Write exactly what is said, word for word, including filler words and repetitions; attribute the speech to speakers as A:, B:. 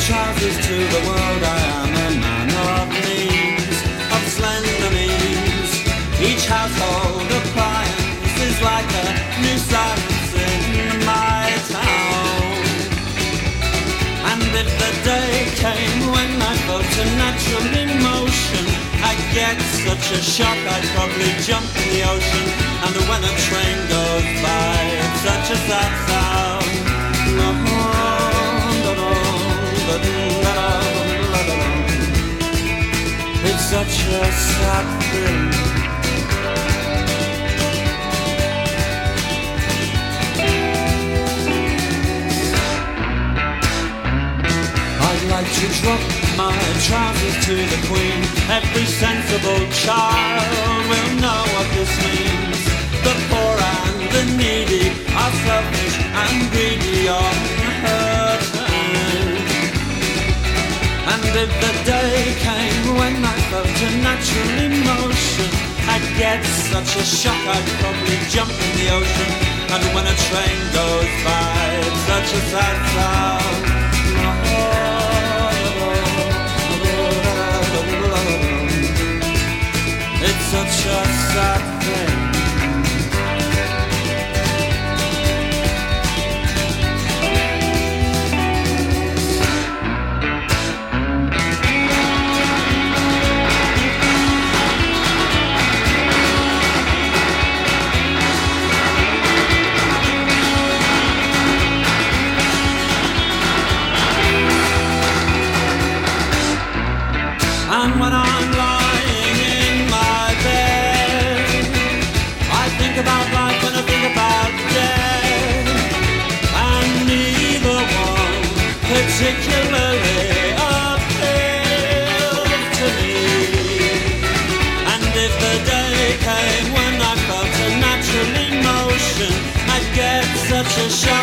A: trousers to the world. I am a man of means, of slender means. Each household appliance is like a new silence in my town. And if the day came when I felt a natural emotion, I'd get such a shock I'd probably jump in the ocean. And when a train goes by, it's such a sad sound. It's such a sad thing. I'd like to drop my trousers to the Queen. Every sensible child will know what this means. The poor and the needy are selfish and greedy on her turn. And if the day came when I felt a natural emotion, I'd get such a shock I'd probably jump in the ocean. And when a train goes by, it's such a sad sound. It's such a sad thing. And when I'm lying in my bed, I think about life and I think about death. And neither one particularly appeals to me. And if the day came when I felt a natural emotion, I'd get such a shock